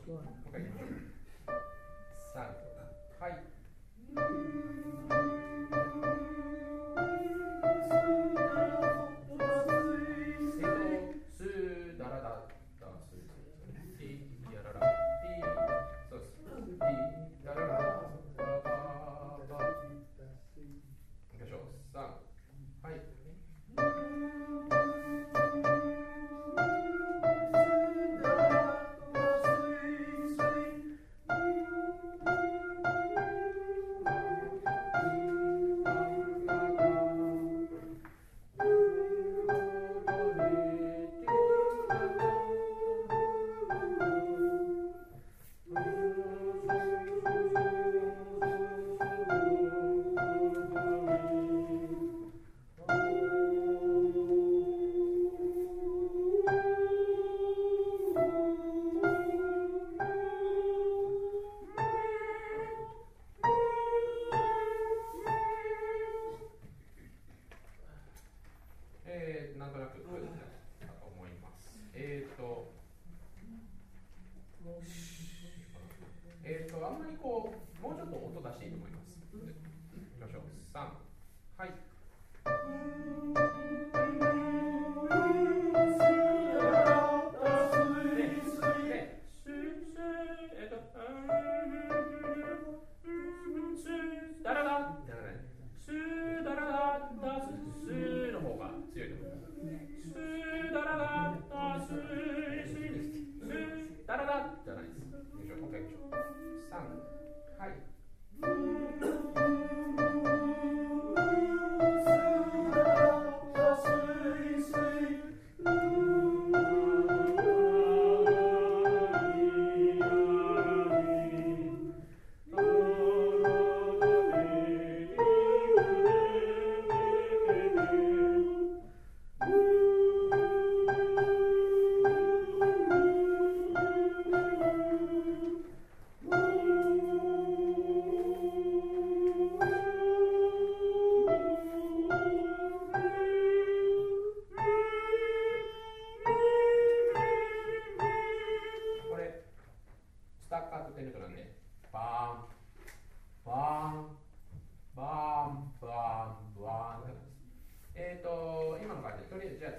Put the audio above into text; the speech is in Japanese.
もう一回いきましょう。3、はい。スダラダダスティヤララティそうですティヤララバババいきましょう。3、はい。なんとなくだと思います。あんまりこう、もうちょっと音出していいと思います。いきましょう。3、はい。ダラダじゃない。スダラダダススの方が強いと思います。スダラダダススダラダじゃないです。もう一回いきましょう。3、はい。スタッカートテルトなんで、バーン、バーン、バーン、バーン、バーンって感じです。今の感じで、とりあえずじゃあ